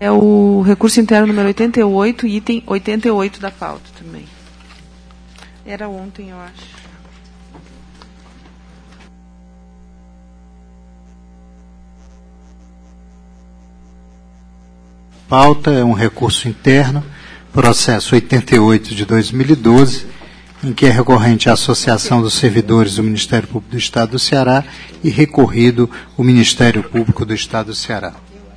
É o recurso interno número 88, item 88 da pauta também. Era ontem, eu acho. Pauta é um recurso interno, processo 88 de 2012, em que é recorrente a Associação dos Servidores do Ministério Público do Estado do Ceará e recorrido o Ministério Público do Estado do Ceará.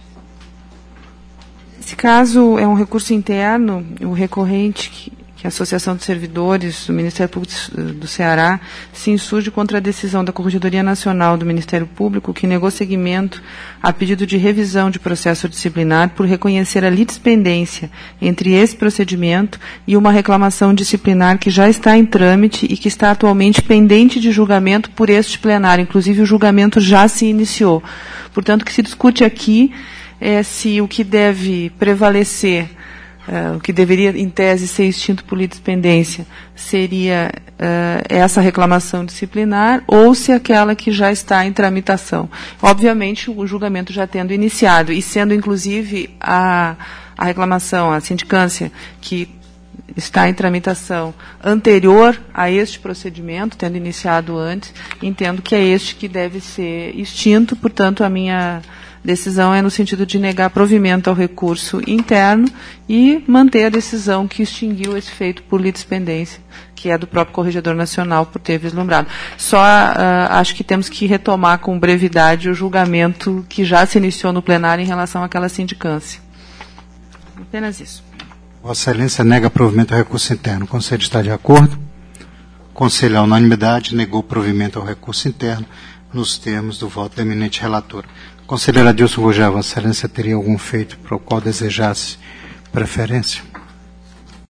Esse caso é um recurso interno, o recorrente que a Associação dos Servidores do Ministério Público do Ceará se insurge contra a decisão da Corregedoria Nacional do Ministério Público, que negou seguimento a pedido de revisão de processo disciplinar por reconhecer a litispendência entre esse procedimento e uma reclamação disciplinar que já está em trâmite e que está atualmente pendente de julgamento por este plenário. Inclusive, o julgamento já se iniciou. Portanto, o que se discute aqui é se o que deve prevalecer, o que deveria, em tese, ser extinto por litispendência, seria essa reclamação disciplinar ou se aquela que já está em tramitação. Obviamente, o julgamento já tendo iniciado e sendo, inclusive, a reclamação, a sindicância, que está em tramitação anterior a este procedimento, tendo iniciado antes, entendo que é este que deve ser extinto, portanto, a minha decisão é no sentido de negar provimento ao recurso interno e manter a decisão que extinguiu esse feito por litispendência, que é do próprio Corregedor Nacional por ter vislumbrado. Só acho que temos que retomar com brevidade o julgamento que já se iniciou no plenário em relação àquela sindicância. Apenas isso. Vossa Excelência nega provimento ao recurso interno. O Conselho está de acordo? O Conselho, à unanimidade, negou provimento ao recurso interno nos termos do voto da eminente relatora. Conselheira Adilson Gugel, Vossa Excelência teria algum feito para o qual desejasse preferência?